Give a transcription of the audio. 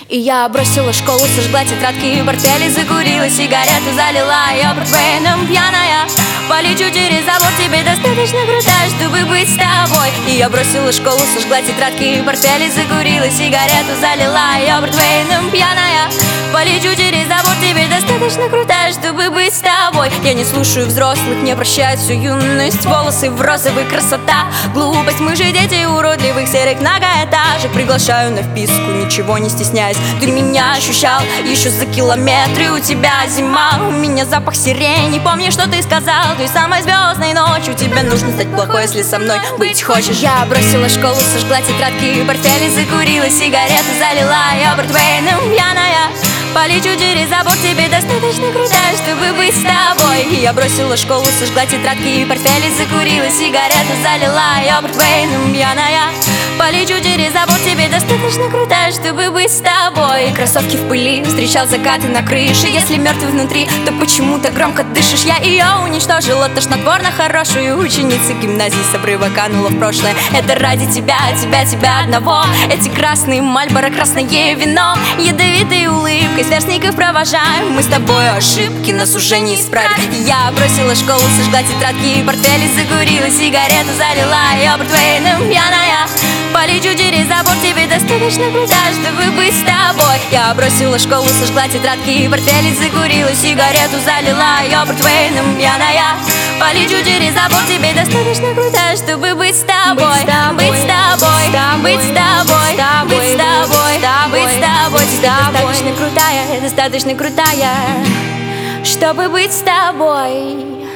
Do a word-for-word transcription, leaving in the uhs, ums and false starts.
И я бросила школу, сожгла тетрадки и портфели, закурила сигарету, залила ее портвейном пьяная. Полечу через забор, тебе достаточно крутая, чтобы быть с тобой. И я бросила школу, сожгла тетрадки и портфели, закурила сигарету, залила ее портвейном пьяная. Полечу через забор, тебе достаточно крутая, чтобы быть с тобой. Я не слушаю взрослых, не прощаю всю юность. Волосы в розовый, красота, глупость. Мы же дети уродливых серых многоэтажек. Приглашаю на вписку, ничего не стесняясь. Ты меня ощущал еще за километры. У тебя зима, у меня запах сирени. Помни, что ты сказал той самой звездной ночью. Тебе нужно стать плохой, если со мной быть хочешь. Я бросила школу, сожгла тетрадки и портфели, закурила сигарету, залила ее портвейном пьяная. Полечу через забор, тебе достаточно крутая, чтобы быть с тобой. И я бросила школу, сожгла тетрадки и портфели, закурила сигарету, залила ее портвейном пьяная. Полечу через забор, тебе достаточно крутая, чтобы быть с тобой. Кроссовки в пыли, встречал закаты на крыше. Если мертвый внутри, то почему так громко дышишь? Я ее уничтожила, тошнотворно хорошую ученицу гимназии с обрыва канула в прошлое. Это ради тебя, тебя, тебя одного. Эти красные Мальборо, красное вино, ядовитой улыбкой сверстников провожаем. Мы с тобой ошибки нас уже не исправят. Я бросила школу, сожгла тетрадки и портфели, закурила сигарету, залила ее портвейном пьяная. Полечу через забор, тебе достаточно крутая, чтобы быть с тобой. Я бросила школу, сожгла тетрадки и портфели, закурила сигарету, залила ее портвейном пьяная. Полечу через забор, тебе достаточно крутая, чтобы быть с тобой. Быть с тобой, быть с тобой, быть с тобой, быть с тобой. Ты достаточно крутая, достаточно крутая, чтобы быть с тобой.